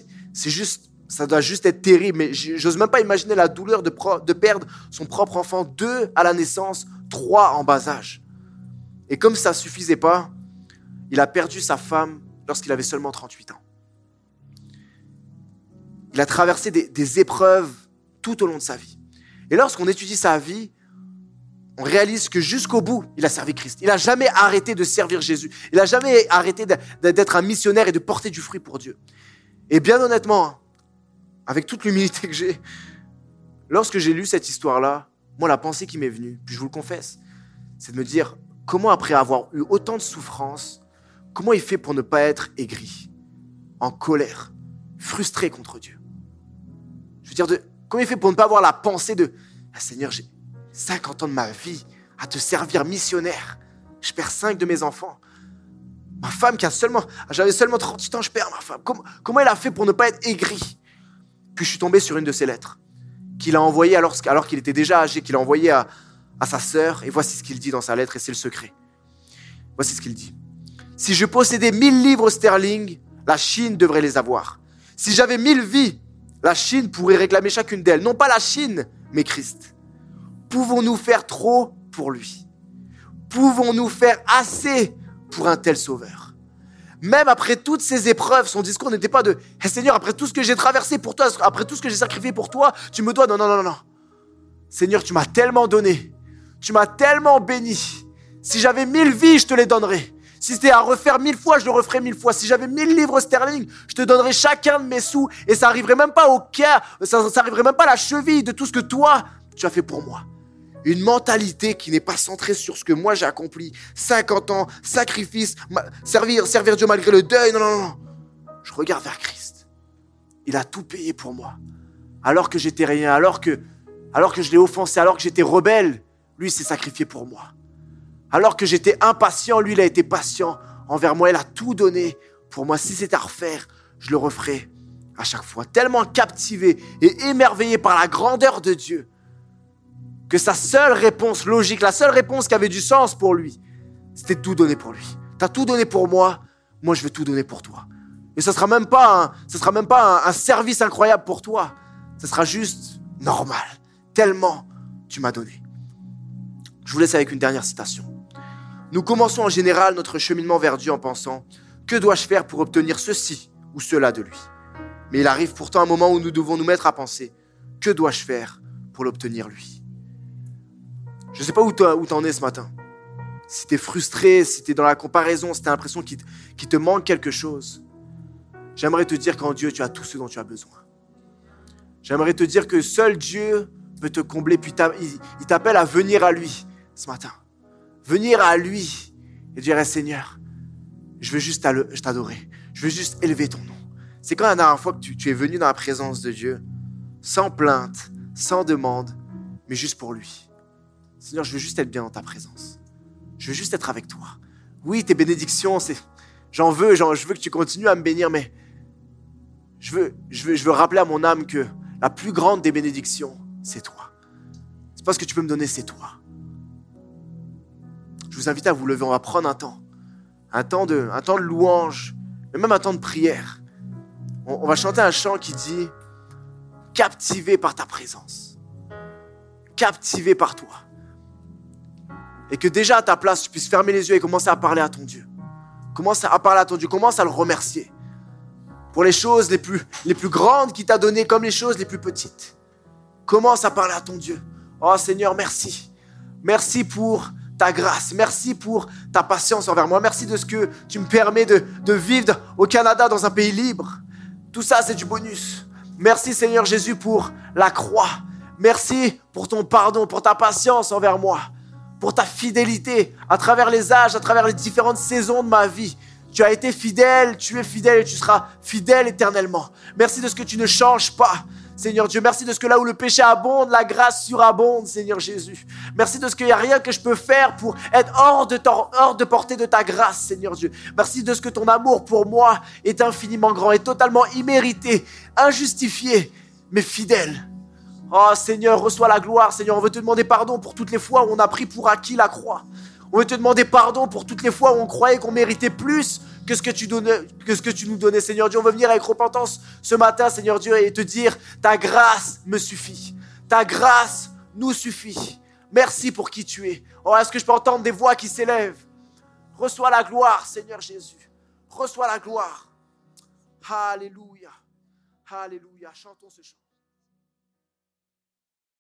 S1: ça doit juste être terrible. Mais j'ose même pas imaginer la douleur de perdre son propre enfant, 2 à la naissance, 3 en bas âge. Et comme ça suffisait pas, il a perdu sa femme lorsqu'il avait seulement 38 ans. Il a traversé des épreuves tout au long de sa vie. Et lorsqu'on étudie sa vie, on réalise que jusqu'au bout, il a servi Christ. Il n'a jamais arrêté de servir Jésus. Il n'a jamais arrêté d'être un missionnaire et de porter du fruit pour Dieu. Et bien honnêtement, avec toute l'humilité que j'ai, lorsque j'ai lu cette histoire-là, moi, la pensée qui m'est venue, puis je vous le confesse, c'est de me dire, comment après avoir eu autant de souffrances, comment il fait pour ne pas être aigri, en colère, frustré contre Dieu? Je veux dire, comment il fait pour ne pas avoir la pensée de « Seigneur, j'ai 50 ans de ma vie à te servir missionnaire. Je perds 5 de mes enfants. Ma femme j'avais seulement 38 ans, je perds ma femme. Comment il a fait pour ne pas être aigri ?» Puis je suis tombé sur une de ses lettres qu'il a envoyée alors qu'il était déjà âgé, qu'il a envoyée à sa sœur. Et voici ce qu'il dit dans sa lettre, et c'est le secret. Voici ce qu'il dit. « Si je possédais 1000 livres sterling, la Chine devrait les avoir. Si j'avais 1000 vies, la Chine pourrait réclamer chacune d'elles. Non pas la Chine, mais Christ. Pouvons-nous faire trop pour lui? Pouvons-nous faire assez pour un tel sauveur? » Même après toutes ces épreuves, son discours n'était pas de « Seigneur, après tout ce que j'ai traversé pour toi, après tout ce que j'ai sacrifié pour toi, tu me dois... » Non. Seigneur, tu m'as tellement donné. Tu m'as tellement béni. Si j'avais 1000 vies, je te les donnerais. Si c'était à refaire 1000 fois, je le referais 1000 fois. Si j'avais 1000 livres sterling, je te donnerais chacun de mes sous. Et ça arriverait même pas au cœur, ça arriverait même pas à la cheville de tout ce que toi, tu as fait pour moi. Une mentalité qui n'est pas centrée sur ce que moi j'ai accompli. 50 ans, sacrifice, servir Dieu malgré le deuil. Non. Je regarde vers Christ. Il a tout payé pour moi. Alors que j'étais rien, alors que je l'ai offensé, alors que j'étais rebelle, lui s'est sacrifié pour moi. Alors que j'étais impatient, lui, il a été patient envers moi. Il a tout donné pour moi. Si c'est à refaire, je le referai à chaque fois. Tellement captivé et émerveillé par la grandeur de Dieu que sa seule réponse logique, la seule réponse qui avait du sens pour lui, c'était de tout donner pour lui. Tu as tout donné pour moi, moi je vais tout donner pour toi. Et ce sera même pas un service incroyable pour toi. Ce sera juste normal. Tellement tu m'as donné. Je vous laisse avec une dernière citation. Nous commençons en général notre cheminement vers Dieu en pensant « Que dois-je faire pour obtenir ceci ou cela de lui ?» Mais il arrive pourtant un moment où nous devons nous mettre à penser « Que dois-je faire pour l'obtenir lui ?» Je ne sais pas où t'en es ce matin. Si t'es frustré, si t'es dans la comparaison, si t'as l'impression qu'il te manque quelque chose, j'aimerais te dire qu'en Dieu, tu as tout ce dont tu as besoin. J'aimerais te dire que seul Dieu peut te combler, puis il t'appelle à venir à lui ce matin. Venir à lui et dire « Seigneur, je veux juste t'adorer. Je veux juste élever ton nom. C'est quand la dernière fois que tu es venu dans la présence de Dieu, sans plainte, sans demande, mais juste pour lui. Seigneur, je veux juste être bien dans ta présence. Je veux juste être avec toi. Oui, tes bénédictions, je veux que tu continues à me bénir, mais je veux rappeler à mon âme que la plus grande des bénédictions, c'est toi. C'est pas ce que tu peux me donner, c'est toi. Je vous invite à vous lever, on va prendre un temps de louange, mais même un temps de prière. On va chanter un chant qui dit « Captivé par ta présence, captivé par toi ». Et que déjà à ta place, tu puisses fermer les yeux et commencer à parler à ton Dieu. Commence à parler à ton Dieu, commence à le remercier pour les choses les plus grandes qu'il t'a données comme les choses les plus petites. Commence à parler à ton Dieu. Oh Seigneur, merci. Merci pour ta grâce. Merci pour ta patience envers moi. Merci de ce que tu me permets de vivre au Canada dans un pays libre. Tout ça, c'est du bonus. Merci Seigneur Jésus pour la croix. Merci pour ton pardon, pour ta patience envers moi, pour ta fidélité à travers les âges, à travers les différentes saisons de ma vie. Tu as été fidèle, tu es fidèle et tu seras fidèle éternellement. Merci de ce que tu ne changes pas, Seigneur Dieu. Merci de ce que là où le péché abonde, la grâce surabonde, Seigneur Jésus. Merci de ce qu'il n'y a rien que je peux faire pour être hors de portée de ta grâce, Seigneur Dieu. Merci de ce que ton amour pour moi est infiniment grand et totalement immérité, injustifié, mais fidèle. Oh Seigneur, reçois la gloire. Seigneur, on veut te demander pardon pour toutes les fois où on a pris pour acquis la croix. On veut te demander pardon pour toutes les fois où on croyait qu'on méritait plus que ce que tu nous donnais, Seigneur Dieu. On veut venir avec repentance ce matin, Seigneur Dieu, et te dire, ta grâce me suffit. Ta grâce nous suffit. Merci pour qui tu es. Oh, est-ce que je peux entendre des voix qui s'élèvent? Reçois la gloire, Seigneur Jésus. Reçois la gloire. Alléluia. Alléluia. Chantons ce chant.